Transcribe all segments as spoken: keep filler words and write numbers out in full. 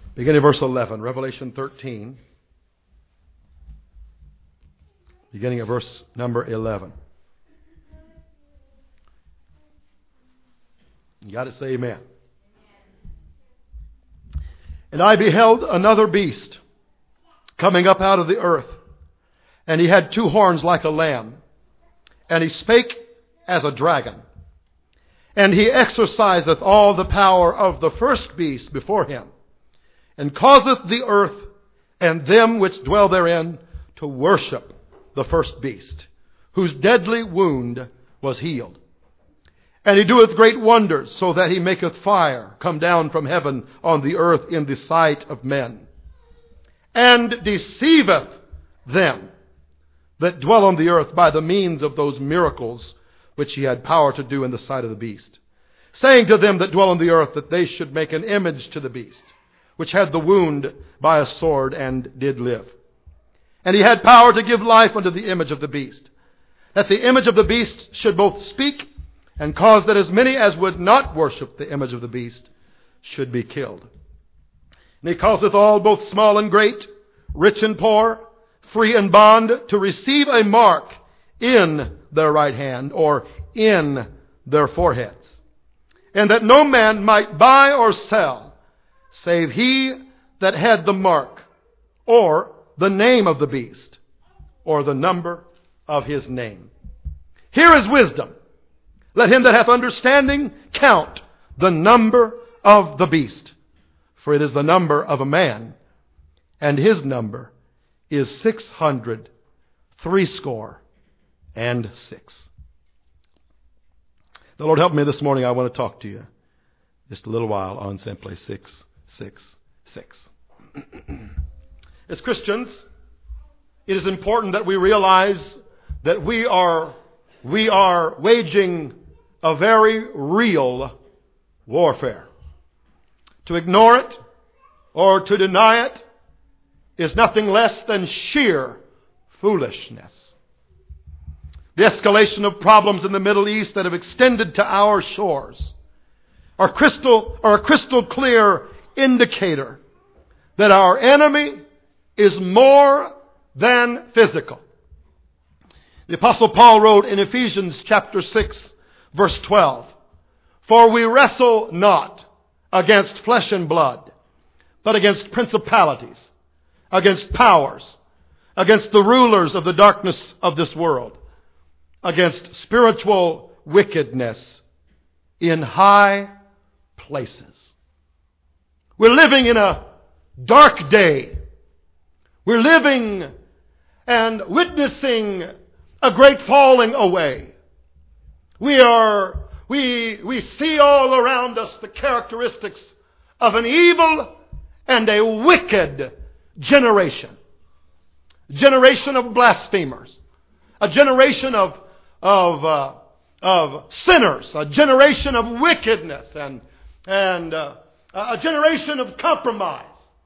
Beginning of verse eleven, Revelation thirteen. Beginning of verse number eleven. You got to say amen. And I beheld another beast coming up out of the earth, and he had two horns like a lamb, and he spake as a dragon. And he exerciseth all the power of the first beast before him, and causeth the earth and them which dwell therein to worship the first beast, whose deadly wound was healed. And he doeth great wonders, so that he maketh fire come down from heaven on the earth in the sight of men, and deceiveth them that dwell on the earth by the means of those miracles which he had power to do in the sight of the beast, saying to them that dwell on the earth that they should make an image to the beast, which had the wound by a sword and did live. And he had power to give life unto the image of the beast, that the image of the beast should both speak and cause that as many as would not worship the image of the beast should be killed. And he causeth all, both small and great, rich and poor, free and bond, to receive a mark in their right hand or in their foreheads, and that no man might buy or sell save he that had the mark, or the name of the beast, or the number of his name. Here is wisdom. Let him that hath understanding count the number of the beast, for it is the number of a man, and his number is six hundred threescore and six. The Lord help me this morning. I want to talk to you just a little while on simply six six six. As Christians, it is important that we realize that we are we are waging a very real warfare. To ignore it or to deny it is nothing less than sheer foolishness. The escalation of problems in the Middle East that have extended to our shores are crystal are a crystal clear indicator that our enemy is more than physical. The Apostle Paul wrote in Ephesians chapter six, verse twelve, "For we wrestle not against flesh and blood, but against principalities, against powers, against the rulers of the darkness of this world, against spiritual wickedness in high places." We're living in a dark day. We're living and witnessing a great falling away. We are, we, we see all around us the characteristics of an evil and a wicked generation. A generation of blasphemers. A generation of, of, uh, of sinners. A generation of wickedness and, and, uh, a generation of compromise.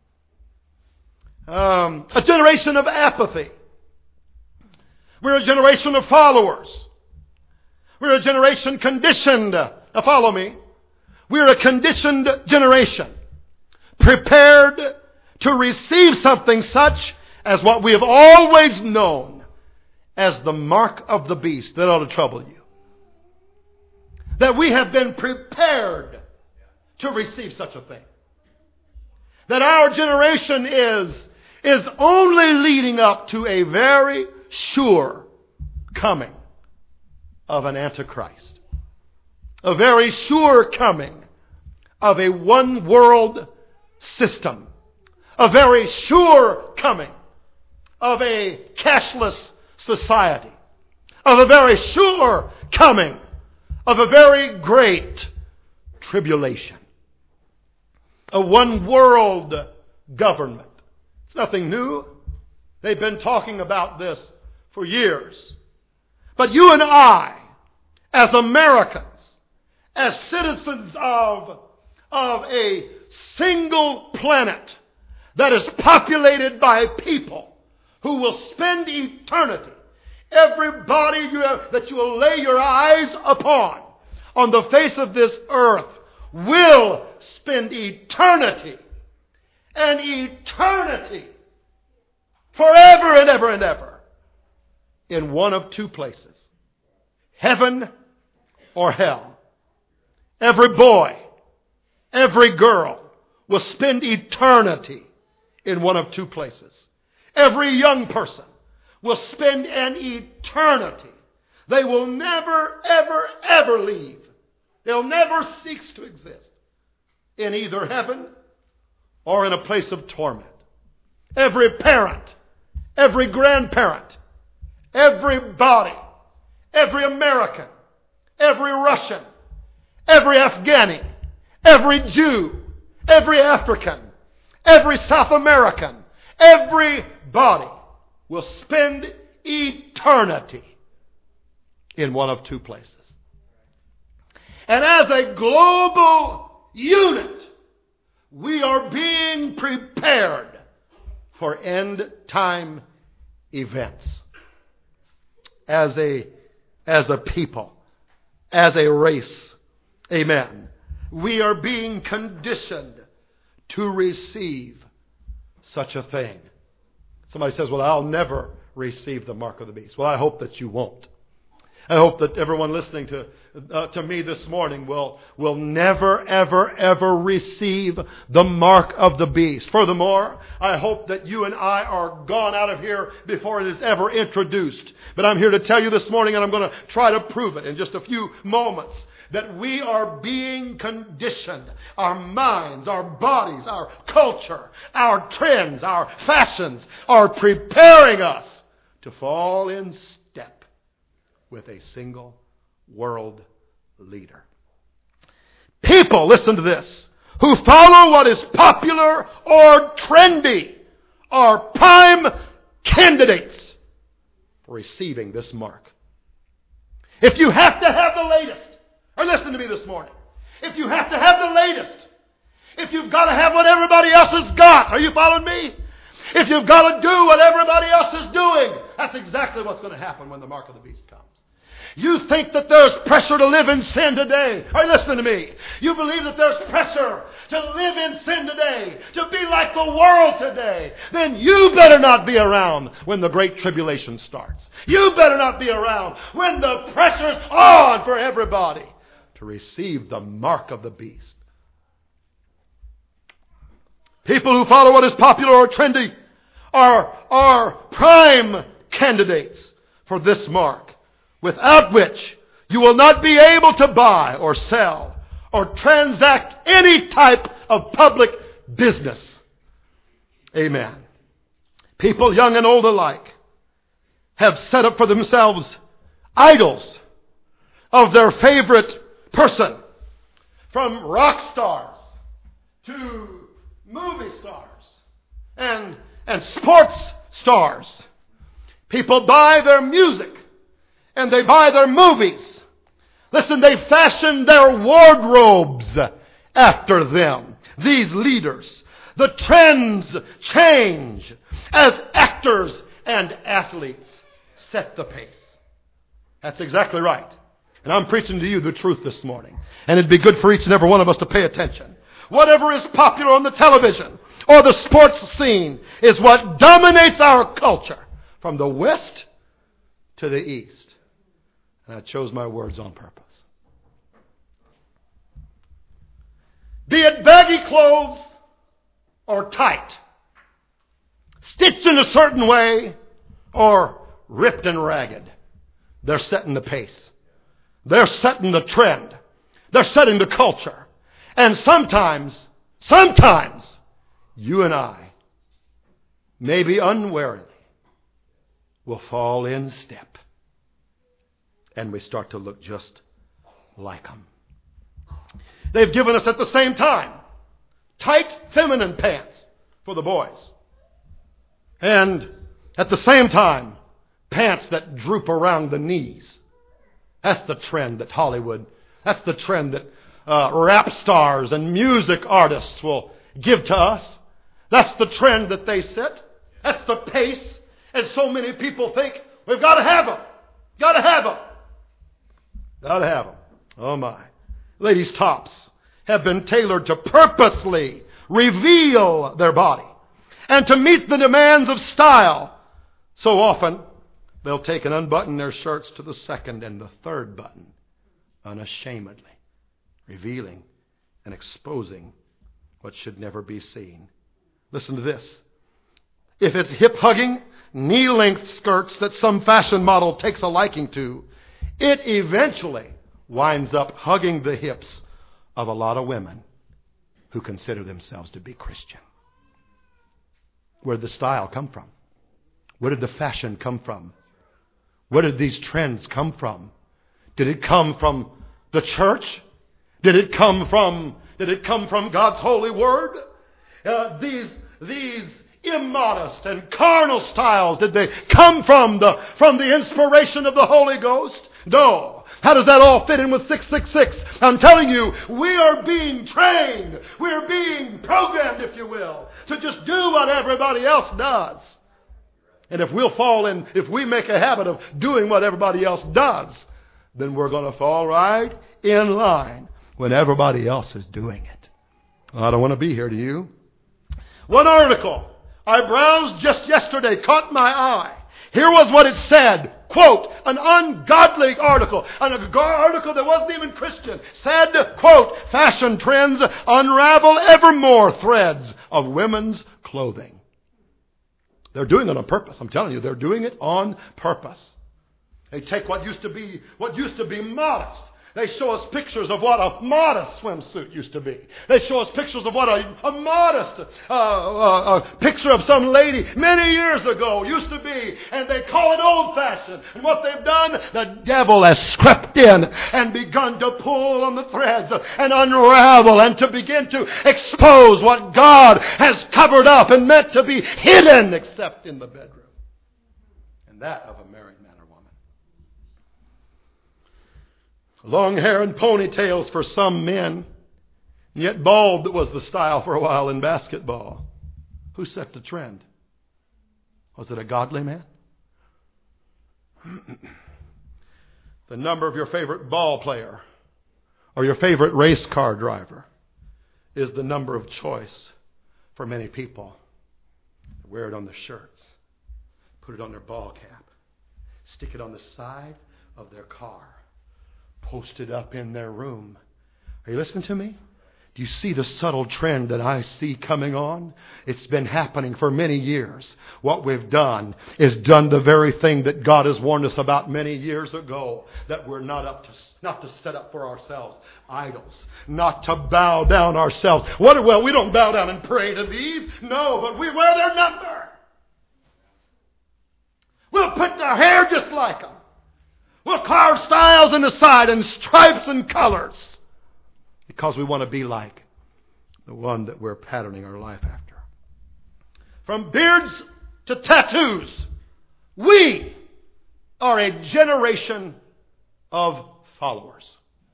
Um, a generation of apathy. We're a generation of followers. We're a generation conditioned. Uh, follow me. We're a conditioned generation. Prepared to receive something such as what we have always known as the mark of the beast that ought to trouble you. That we have been prepared to receive such a thing. That our generation is, is only leading up to a very sure coming of an Antichrist. A very sure coming of a one world system. A very sure coming of a cashless society. Of a very sure coming of a very great tribulation. A one world government. It's nothing new. They've been talking about this for years. But you and I, as Americans, as citizens of, of a single planet that is populated by people who will spend eternity, everybody you have, that you will lay your eyes upon on the face of this earth will spend eternity an eternity, forever and ever and ever, in one of two places, heaven or hell. Every boy, every girl will spend eternity in one of two places. Every young person will spend an eternity. They will never, ever, ever leave. They'll never cease to exist in either heaven or in a place of torment. Every parent, every grandparent, everybody, every American, every Russian, every Afghani, every Jew, every African, every South American, everybody will spend eternity in one of two places. And as a global unit, we are being prepared for end time events. As a, as a people, as a race, amen, we are being conditioned to receive such a thing. Somebody says, well, I'll never receive the mark of the beast. Well, I hope that you won't. I hope that everyone listening to uh, to me this morning will will never, ever, ever receive the mark of the beast. Furthermore, I hope that you and I are gone out of here before it is ever introduced. But I'm here to tell you this morning, and I'm going to try to prove it in just a few moments, that we are being conditioned. Our minds, our bodies, our culture, our trends, our fashions are preparing us to fall in step with a single world leader. People, listen to this, who follow what is popular or trendy are prime candidates for receiving this mark. If you have to have the latest, or listen to me this morning, if you have to have the latest, if you've got to have what everybody else has got, are you following me? If you've got to do what everybody else is doing, that's exactly what's going to happen when the mark of the beast comes. You think that there's pressure to live in sin today. Are you listening to me? You believe that there's pressure to live in sin today, to be like the world today. Then you better not be around when the great tribulation starts. You better not be around when the pressure's on for everybody to receive the mark of the beast. People who follow what is popular or trendy are, are prime candidates for this mark, without which you will not be able to buy or sell or transact any type of public business. Amen. People, young and old alike, have set up for themselves idols of their favorite person, from rock stars to movie stars and, and sports stars. People buy their music and they buy their movies. Listen, they fashion their wardrobes after them. These leaders. The trends change as actors and athletes set the pace. That's exactly right. And I'm preaching to you the truth this morning. And it'd be good for each and every one of us to pay attention. Whatever is popular on the television or the sports scene is what dominates our culture from the west to the east. And I chose my words on purpose. Be it baggy clothes or tight, stitched in a certain way or ripped and ragged, they're setting the pace. They're setting the trend. They're setting the culture. And sometimes, sometimes, you and I, maybe unwarily, will fall in step. And we start to look just like them. They've given us at the same time tight feminine pants for the boys. And at the same time, pants that droop around the knees. That's the trend that Hollywood, that's the trend that uh, rap stars and music artists will give to us. That's the trend that they set. That's the pace. And so many people think, we've got to have them. Got to have them. Got to have them. Oh my. Ladies' tops have been tailored to purposely reveal their body. And to meet the demands of style, so often they'll take and unbutton their shirts to the second and the third button, unashamedly, revealing and exposing what should never be seen. Listen to this. If it's hip-hugging, knee-length skirts that some fashion model takes a liking to, it eventually winds up hugging the hips of a lot of women who consider themselves to be Christian. Where did the style come from? Where did the fashion come from? Where did these trends come from? Did it come from the church? Did it come from, did it come from God's holy word? Uh, these, these immodest and carnal styles, did they come from the, from the inspiration of the Holy Ghost? No. How does that all fit in with six six six? I'm telling you, we are being trained. We're being programmed, if you will, to just do what everybody else does. And if we'll fall in, if we make a habit of doing what everybody else does, then we're going to fall right in line when everybody else is doing it. I don't want to be here, do you? One article I browsed just yesterday caught my eye. Here was what it said. Quote, an ungodly article, an article that wasn't even Christian, said, quote, fashion trends unravel ever more threads of women's clothing. They're doing it on purpose. I'm telling you, they're doing it on purpose. They take what used to be, what used to be modest. They show us pictures of what a modest swimsuit used to be. They show us pictures of what a, a modest uh, uh, uh, picture of some lady many years ago used to be. And they call it old-fashioned. And what they've done, the devil has crept in and begun to pull on the threads and unravel and to begin to expose what God has covered up and meant to be hidden except in the bedroom. And that of a married man. Long hair and ponytails for some men, and yet bald was the style for a while in basketball. Who set the trend? Was it a godly man? The number of your favorite ball player or your favorite race car driver is the number of choice for many people. Wear it on their shirts, put it on their ball cap, stick it on the side of their car, post it up in their room. Are you listening to me? Do you see the subtle trend that I see coming on? It's been happening for many years. What we've done is done the very thing that God has warned us about many years ago, that we're not up to, not to set up for ourselves idols, not to bow down ourselves. What? Well, we don't bow down and pray to these. No, but we wear their number. We'll put their hair just like them. We'll carve styles in the side and stripes and colors because we want to be like the one that we're patterning our life after. From beards to tattoos, we are a generation of followers.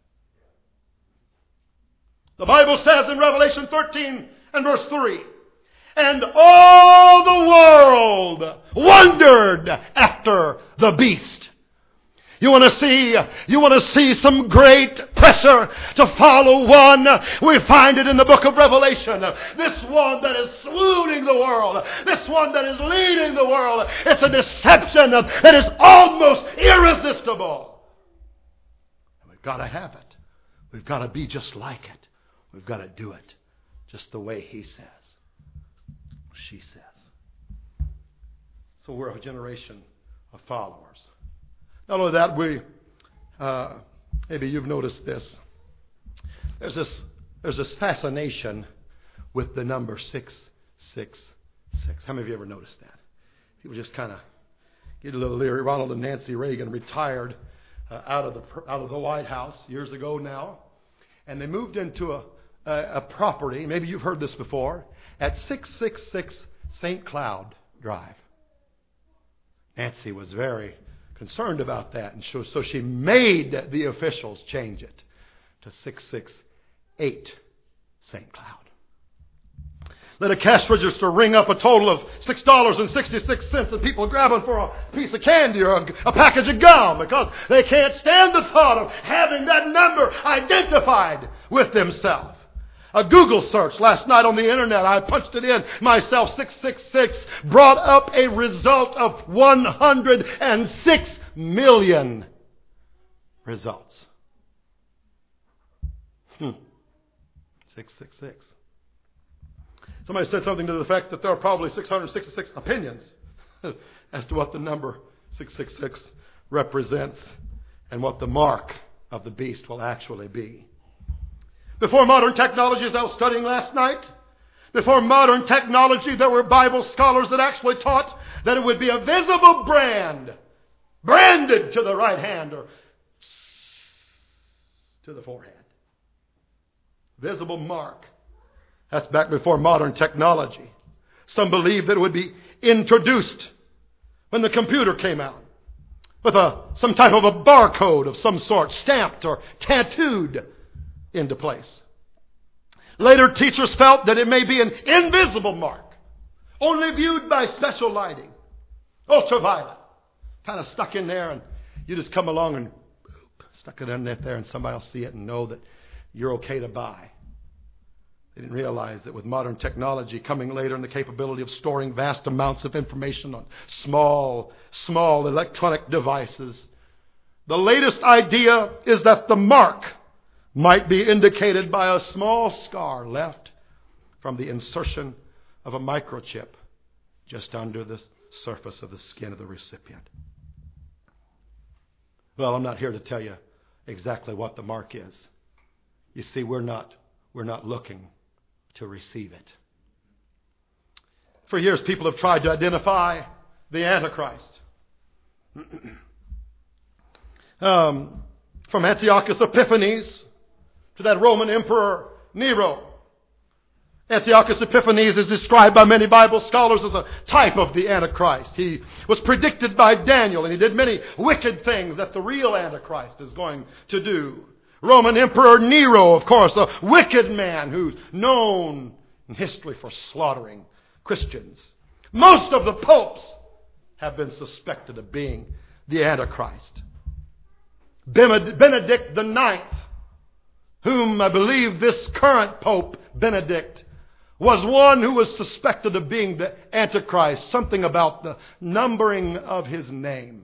The Bible says in Revelation thirteen and verse three, and all the world wondered after the beast. You want to see, you want to see some great pressure to follow one? We find it in the book of Revelation. This one that is swooning the world. This one that is leading the world. It's a deception that is almost irresistible. And we've got to have it. We've got to be just like it. We've got to do it just the way he says. She says. So we're a generation of followers. Not only that, we uh, maybe you've noticed this. There's this there's this fascination with the number six six six. How many of you ever noticed that? People just kind of get a little leery. Ronald and Nancy Reagan retired uh, out of the out of the White House years ago now, and they moved into a a, a property. Maybe you've heard this before at six six six Saint Cloud Drive. Nancy was very concerned about that, and so she made the officials change it to six six eight Saint Cloud. Let a cash register ring up a total of six dollars and sixty-six cents, and people grabbing for a piece of candy or a, a package of gum because they can't stand the thought of having that number identified with themselves. A Google search last night on the internet, I punched it in myself, six six six, brought up a result of one hundred six million results. Hmm. six six six. Somebody said something to the effect that there are probably six hundred sixty-six opinions as to what the number six six six represents and what the mark of the beast will actually be. Before modern technology, as I was studying last night, before modern technology, there were Bible scholars that actually taught that it would be a visible brand, branded to the right hand or to the forehead. Visible mark. That's back before modern technology. Some believe that it would be introduced when the computer came out with a some type of a barcode of some sort, stamped or tattooed into place. Later, teachers felt that it may be an invisible mark, only viewed by special lighting, ultraviolet, kind of stuck in there, and you just come along and boop, stuck it in there, and somebody will see it and know that you're okay to buy. They didn't realize that with modern technology coming later and the capability of storing vast amounts of information on small, small electronic devices, the latest idea is that the mark might be indicated by a small scar left from the insertion of a microchip just under the surface of the skin of the recipient. Well, I'm not here to tell you exactly what the mark is. You see, we're not, we're not looking to receive it. For years, people have tried to identify the Antichrist. um, from Antiochus Epiphanes to that Roman Emperor Nero. Antiochus Epiphanes is described by many Bible scholars as a type of the Antichrist. He was predicted by Daniel, and he did many wicked things that the real Antichrist is going to do. Roman Emperor Nero, of course, a wicked man who's known in history for slaughtering Christians. Most of the popes have been suspected of being the Antichrist. Benedict the Ninth, whom I believe this current Pope, Benedict, was one who was suspected of being the Antichrist. Something about the numbering of his name.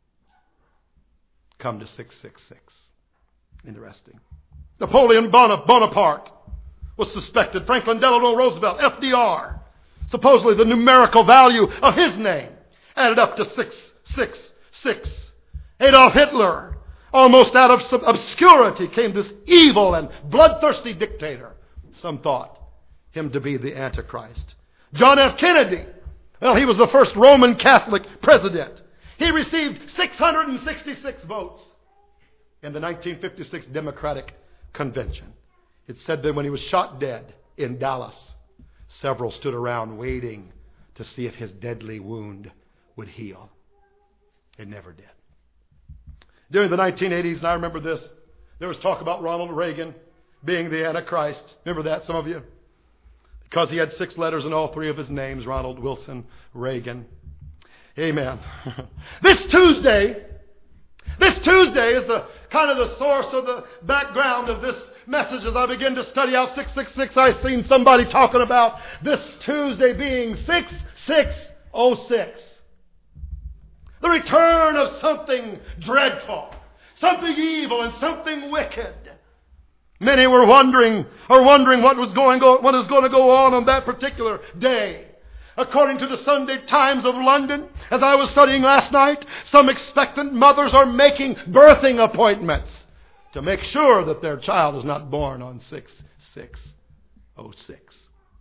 Come to six six six. Interesting. Napoleon Bonaparte was suspected. Franklin Delano Roosevelt, F D R. Supposedly the numerical value of his name added up to six six six. Adolf Hitler, almost out of obscurity, came this evil and bloodthirsty dictator. Some thought him to be the Antichrist. John F. Kennedy, well, he was the first Roman Catholic president. He received six hundred sixty-six votes in the nineteen fifty-six Democratic Convention. It said that when he was shot dead in Dallas, several stood around waiting to see if his deadly wound would heal. It never did. During the nineteen eighties, and I remember this, there was talk about Ronald Reagan being the Antichrist. Remember that, some of you? Because he had six letters in all three of his names, Ronald Wilson Reagan. Amen. This Tuesday, this Tuesday is the kind of the source of the background of this message. As I begin to study out six six six, I've seen somebody talking about this Tuesday being six six oh six. The return of something dreadful, something evil, and something wicked. Many were wondering, or wondering what was going go, what is going to go on on that particular day. According to the Sunday Times of London, as I was studying last night, some expectant mothers are making birthing appointments to make sure that their child is not born on six six oh six.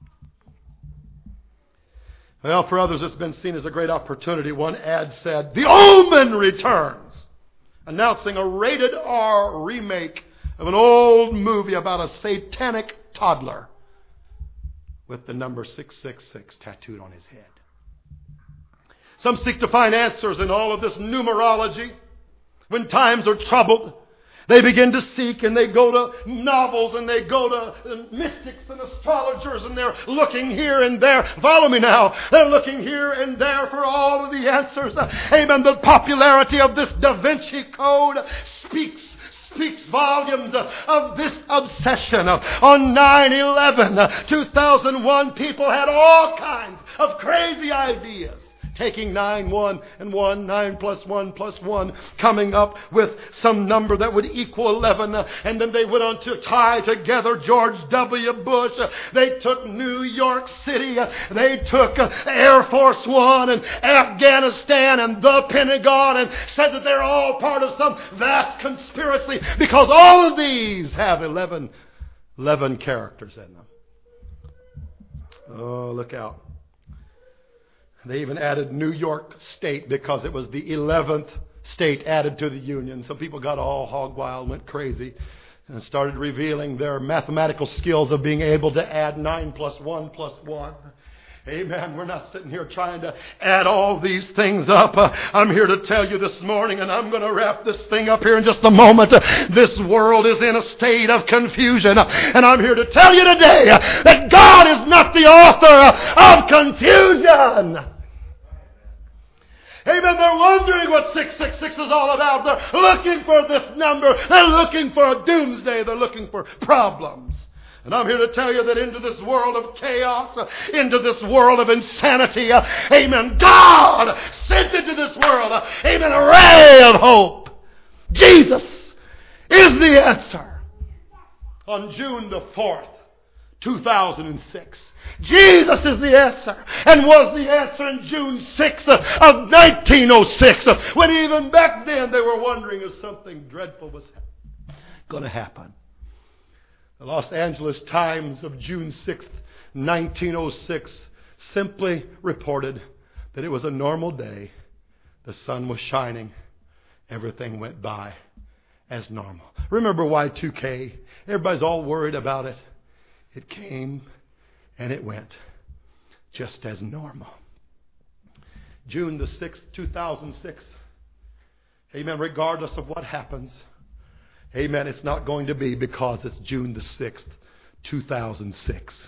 Well, for others, it's been seen as a great opportunity. One ad said, "The Omen returns," announcing a rated R remake of an old movie about a satanic toddler with the number six six six tattooed on his head. Some seek to find answers in all of this numerology. When times are troubled, they begin to seek, and they go to novels, and they go to mystics and astrologers, and they're looking here and there. Follow me now. They're looking here and there for all of the answers. Amen. The popularity of this Da Vinci Code speaks speaks volumes of this obsession. On nine eleven, two thousand one, people had all kinds of crazy ideas. Taking nine, one, and one, nine plus one plus one, coming up with some number that would equal eleven. And then they went on to tie together George W. Bush. They took New York City. They took Air Force One and Afghanistan and the Pentagon and said that they're all part of some vast conspiracy because all of these have eleven, eleven characters in them. Oh, look out. They even added New York State because it was the eleventh state added to the Union. So people got all hog wild, went crazy, and started revealing their mathematical skills of being able to add nine plus one plus one. Amen. We're not sitting here trying to add all these things up. Uh, I'm here to tell you this morning, and I'm going to wrap this thing up here in just a moment. Uh, this world is in a state of confusion. Uh, and I'm here to tell you today uh, that God is not the author uh, of confusion. Amen. They're wondering what six six six is all about. They're looking for this number. They're looking for a doomsday. They're looking for problems. And I'm here to tell you that into this world of chaos, uh, into this world of insanity, uh, amen, God sent into this world, uh, amen, a ray of hope. Jesus is the answer. On June the fourth, two thousand six, Jesus is the answer, and was the answer in June sixth of nineteen oh six, uh, when even back then they were wondering if something dreadful was going to happen. The Los Angeles Times of June sixth, nineteen oh six simply reported that it was a normal day. The sun was shining. Everything went by as normal. Remember Y two K? Everybody's all worried about it. It came and it went just as normal. June the sixth, two thousand six. Amen. Regardless of what happens, amen, it's not going to be because it's June the sixth, two thousand six.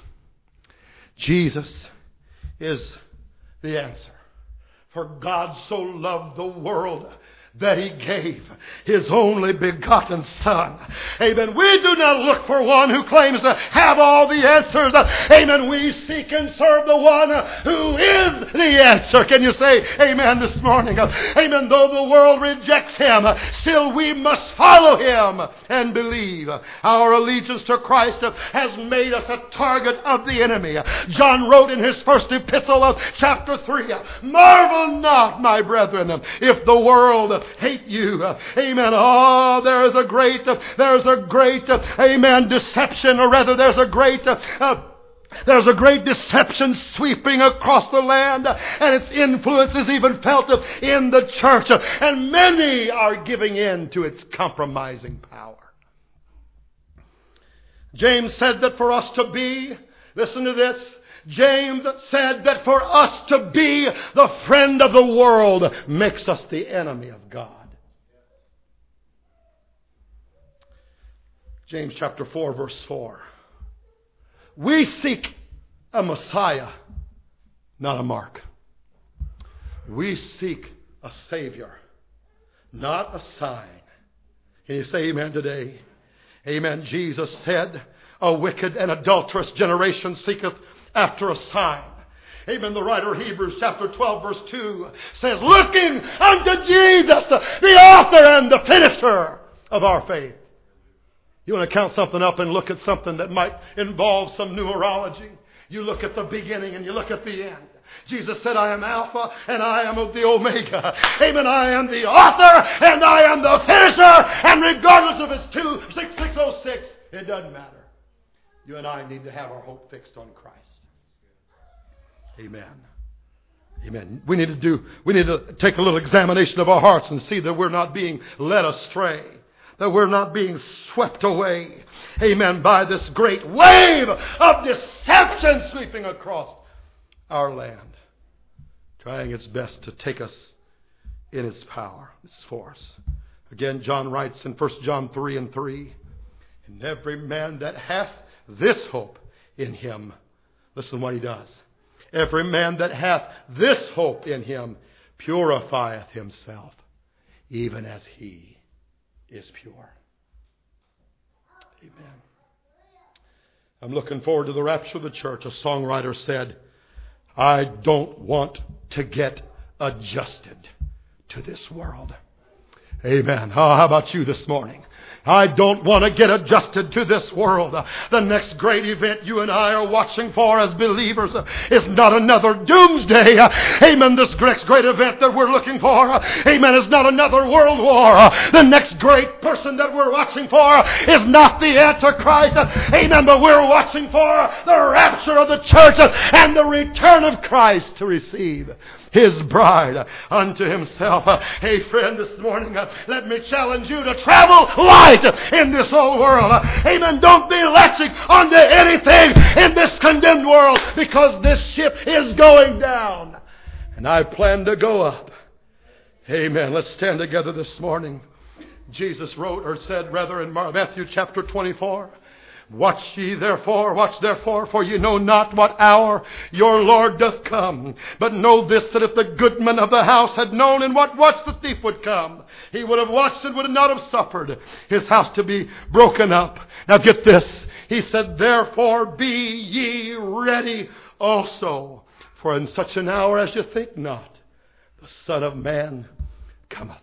Jesus is the answer. For God so loved the world that He gave His only begotten Son. Amen. We do not look for one who claims to have all the answers. Amen. We seek and serve the one who is the answer. Can you say amen this morning? Amen. Though the world rejects Him, still we must follow Him and believe. Our allegiance to Christ has made us a target of the enemy. John wrote in his first epistle of chapter three, "Marvel not, my brethren, if the world hate you." Uh, amen. Oh, there is a great, uh, there's a great, uh, amen, deception, or rather there's a great, uh, uh, there's a great deception sweeping across the land, uh, and its influence is even felt uh, in the church, uh, and many are giving in to its compromising power. James said that for us to be, listen to this, James said that for us to be the friend of the world makes us the enemy of God. James chapter four, verse four. We seek a Messiah, not a mark. We seek a Savior, not a sign. Can you say amen today? Amen. Jesus said, "A wicked and adulterous generation seeketh after a sign." Amen. The writer of Hebrews chapter twelve verse two says, "Looking unto Jesus, the author and the finisher of our faith." You want to count something up and look at something that might involve some numerology. You look at the beginning and you look at the end. Jesus said, "I am Alpha and I am the Omega." Amen. I am the author and I am the finisher. And regardless of it's two six six oh six, it doesn't matter. You and I need to have our hope fixed on Christ. Amen. Amen. We need to do, we need to take a little examination of our hearts and see that we're not being led astray. That we're not being swept away. Amen. By this great wave of deception sweeping across our land. Trying its best to take us in its power, its force. Again, John writes in First John three and three, "And every man that hath this hope in Him," listen what he does. "Every man that hath this hope in Him purifieth himself, even as He is pure." Amen. I'm looking forward to the rapture of the church. A songwriter said, I don't want to get adjusted to this world. Amen. Oh, how about you this morning? I don't want to get adjusted to this world. The next great event you and I are watching for as believers is not another doomsday. Amen. This next great event that we're looking for, amen, is not another world war. The next great person that we're watching for is not the Antichrist. Amen. But we're watching for the rapture of the church and the return of Christ to receive His bride unto Himself. Uh, hey friend, this morning, uh, let me challenge you to travel light in this old world. Uh, amen. Don't be latching onto anything in this condemned world, because this ship is going down and I plan to go up. Amen. Let's stand together this morning. Jesus wrote, or said rather, in Matthew chapter twenty-four, Watch ye therefore, watch therefore, for ye know not what hour your Lord doth come. But know this, that if the goodman of the house had known in what watch the thief would come, he would have watched and would not have suffered his house to be broken up. Now get this. He said, Therefore be ye ready also, for in such an hour as you think not, the Son of Man cometh.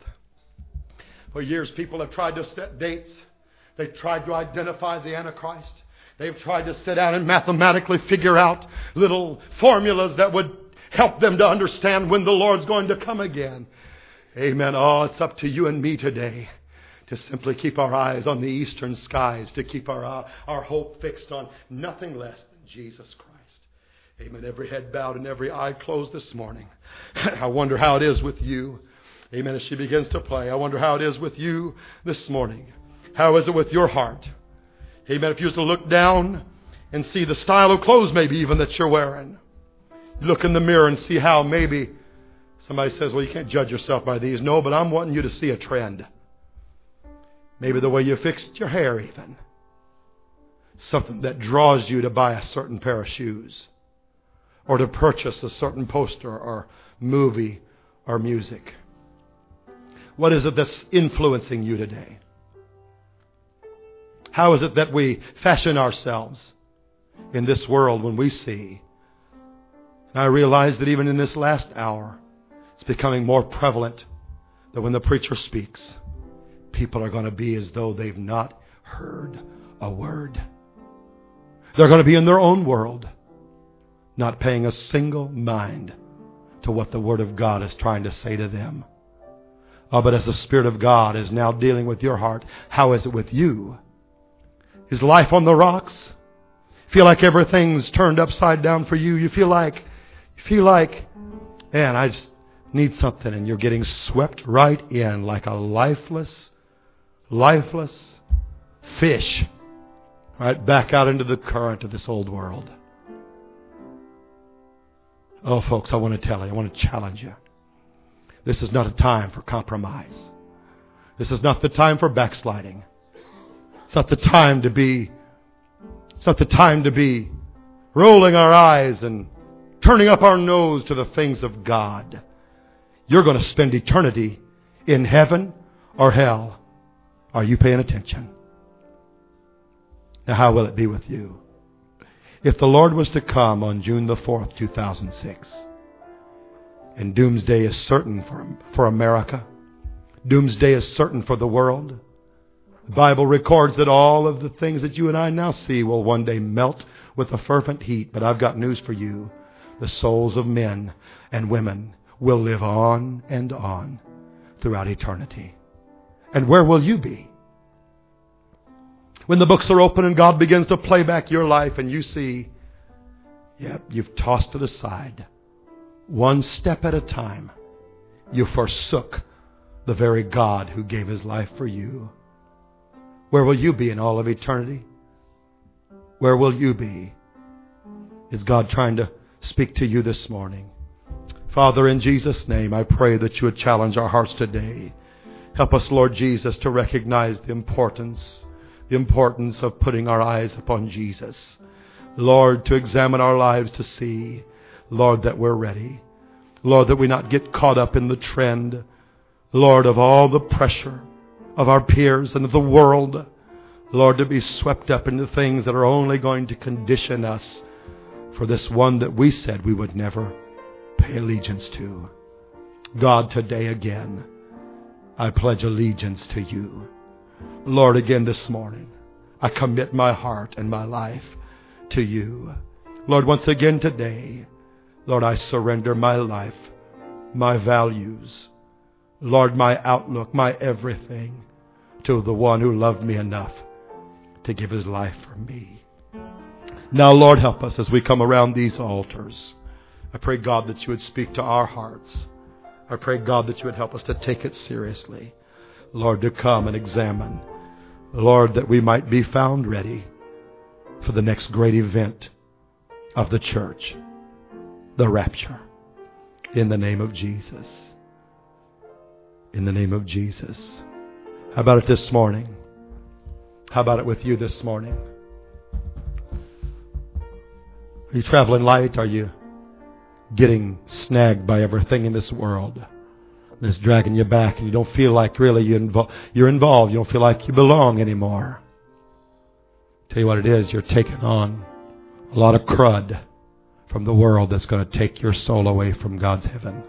For years people have tried to set dates. They've tried to identify the Antichrist. They've tried to sit down and mathematically figure out little formulas that would help them to understand when the Lord's going to come again. Amen. Oh, it's up to you and me today to simply keep our eyes on the eastern skies, to keep our, uh, our hope fixed on nothing less than Jesus Christ. Amen. Every head bowed and every eye closed this morning. I wonder how it is with you. Amen. As she begins to play, I wonder how it is with you this morning. How is it with your heart? Amen. If you was to look down and see the style of clothes maybe even that you're wearing. You look in the mirror and see how maybe somebody says, well, you can't judge yourself by these. No, but I'm wanting you to see a trend. Maybe the way you fixed your hair even. Something that draws you to buy a certain pair of shoes. Or to purchase a certain poster or movie or music. What is it that's influencing you today? How is it that we fashion ourselves in this world when we see? And I realize that even in this last hour, it's becoming more prevalent that when the preacher speaks, people are going to be as though they've not heard a word. They're going to be in their own world, not paying a single mind to what the Word of God is trying to say to them. Oh, but as the Spirit of God is now dealing with your heart, how is it with you? Is life on the rocks? Feel like everything's turned upside down for you? You feel like, you feel like, man, I just need something, and you're getting swept right in like a lifeless, lifeless fish, right back out into the current of this old world. Oh, folks, I want to tell you, I want to challenge you. This is not a time for compromise. This is not the time for backsliding. It's not the time to be, it's not the time to be rolling our eyes and turning up our nose to the things of God. You're going to spend eternity in heaven or hell. Are you paying attention? Now, how will it be with you? If the Lord was to come on June the fourth, two thousand six, and doomsday is certain for, for America, doomsday is certain for the world, the Bible records that all of the things that you and I now see will one day melt with a fervent heat. But I've got news for you. The souls of men and women will live on and on throughout eternity. And where will you be? When the books are open and God begins to play back your life and you see, yep, you've tossed it aside. One step at a time, you forsook the very God who gave His life for you. Where will you be in all of eternity? Where will you be? Is God trying to speak to you this morning? Father, in Jesus' name, I pray that you would challenge our hearts today. Help us, Lord Jesus, to recognize the importance, the importance of putting our eyes upon Jesus. Lord, to examine our lives to see, Lord, that we're ready. Lord, that we not get caught up in the trend, Lord, of all the pressure of our peers and of the world. Lord, to be swept up into things that are only going to condition us for this one that we said we would never pay allegiance to. God, today again, I pledge allegiance to you. Lord, again this morning, I commit my heart and my life to you. Lord, once again today, Lord, I surrender my life, my values, Lord, my outlook, my everything to the one who loved me enough to give his life for me. Now, Lord, help us as we come around these altars. I pray, God, that you would speak to our hearts. I pray, God, that you would help us to take it seriously. Lord, to come and examine. Lord, that we might be found ready for the next great event of the church, the rapture. In the name of Jesus. In the name of Jesus. How about it this morning? How about it with you this morning? Are you traveling light? Are you getting snagged by everything in this world that's dragging you back and you don't feel like really you invo- you're involved? You don't feel like you belong anymore. Tell you what it is, you're taking on a lot of crud from the world that's going to take your soul away from God's heaven.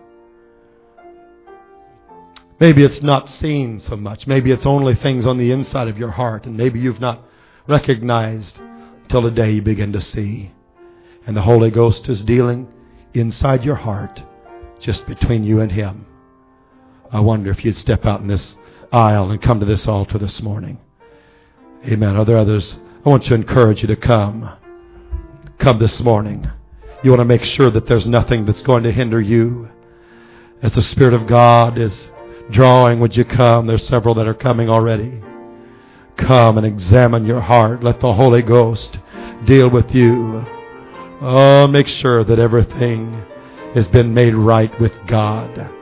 Maybe it's not seen so much. Maybe it's only things on the inside of your heart, and maybe you've not recognized till the day you begin to see. And the Holy Ghost is dealing inside your heart, just between you and Him. I wonder if you'd step out in this aisle and come to this altar this morning. Amen. Are there others? I want to encourage you to come. Come this morning. You want to make sure that there's nothing that's going to hinder you. As the Spirit of God is drawing, would you come? There's several that are coming already. Come and examine your heart. Let the Holy Ghost deal with you. Oh, make sure that everything has been made right with God.